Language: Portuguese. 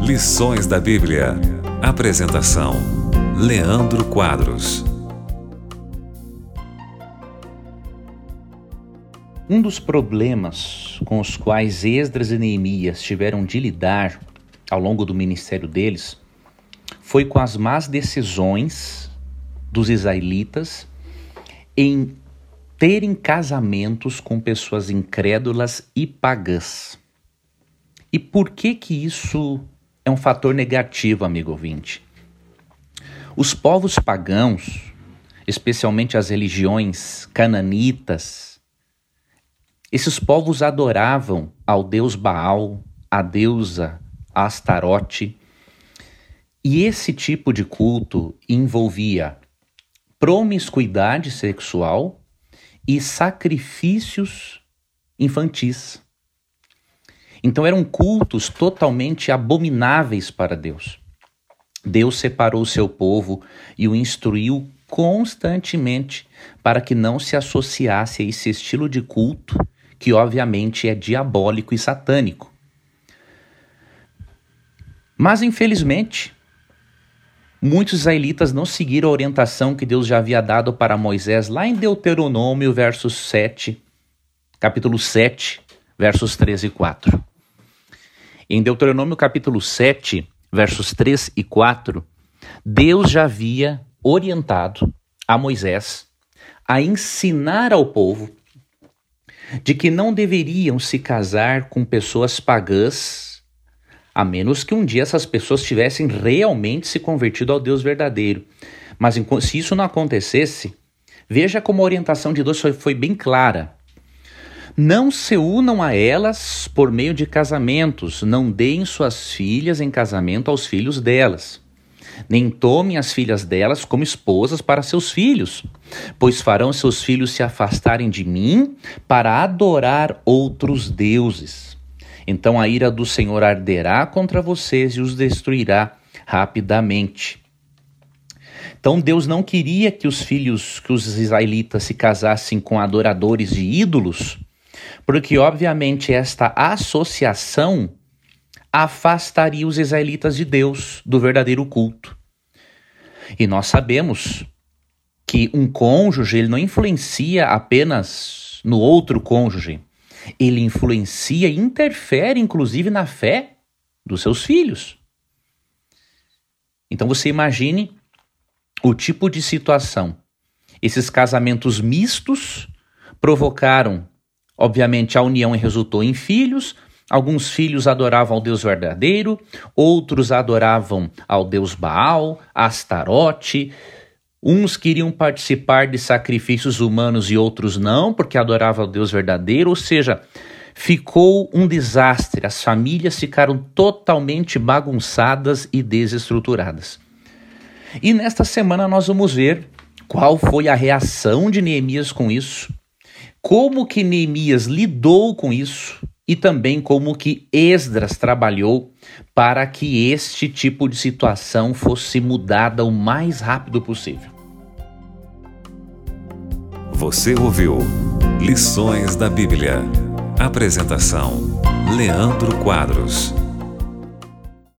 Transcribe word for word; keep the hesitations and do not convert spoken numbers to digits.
Lições da Bíblia. Apresentação: Leandro Quadros. Um dos problemas com os quais Esdras e Neemias tiveram de lidar ao longo do ministério deles foi com as más decisões dos israelitas em terem casamentos com pessoas incrédulas e pagãs. E por que que isso é um fator negativo, amigo ouvinte? Os povos pagãos, especialmente as religiões cananitas, esses povos adoravam ao deus Baal, a deusa Astarote, e esse tipo de culto envolvia promiscuidade sexual e sacrifícios infantis. Então eram cultos totalmente abomináveis para Deus. Deus separou o seu povo e o instruiu constantemente para que não se associasse a esse estilo de culto que obviamente é diabólico e satânico. Mas infelizmente, muitos israelitas não seguiram a orientação que Deus já havia dado para Moisés lá em Deuteronômio, versos sete, capítulo sete, versos três e quatro. Em Deuteronômio capítulo sete, versos três e quatro, Deus já havia orientado a Moisés a ensinar ao povo de que não deveriam se casar com pessoas pagãs, a menos que um dia essas pessoas tivessem realmente se convertido ao Deus verdadeiro. Mas se isso não acontecesse, veja como a orientação de Deus foi, foi bem clara. Não se unam a elas por meio de casamentos, não deem suas filhas em casamento aos filhos delas. Nem tomem as filhas delas como esposas para seus filhos, pois farão seus filhos se afastarem de mim para adorar outros deuses. Então a ira do Senhor arderá contra vocês e os destruirá rapidamente. Então Deus não queria que os filhos, que os israelitas se casassem com adoradores de ídolos, porque obviamente esta associação afastaria os israelitas de Deus, do verdadeiro culto. E nós sabemos que um cônjuge ele não influencia apenas no outro cônjuge, ele influencia e interfere inclusive na fé dos seus filhos. Então você imagine o tipo de situação. Esses casamentos mistos provocaram, obviamente, a união e resultou em filhos. Alguns filhos adoravam ao Deus verdadeiro, outros adoravam ao Deus Baal, Astarote. Uns queriam participar de sacrifícios humanos e outros não, porque adoravam ao Deus verdadeiro. Ou seja, ficou um desastre. As famílias ficaram totalmente bagunçadas e desestruturadas. E nesta semana nós vamos ver qual foi a reação de Neemias com isso, como que Neemias lidou com isso e também como que Esdras trabalhou para que este tipo de situação fosse mudada o mais rápido possível. Você ouviu Lições da Bíblia. Apresentação: Leandro Quadros.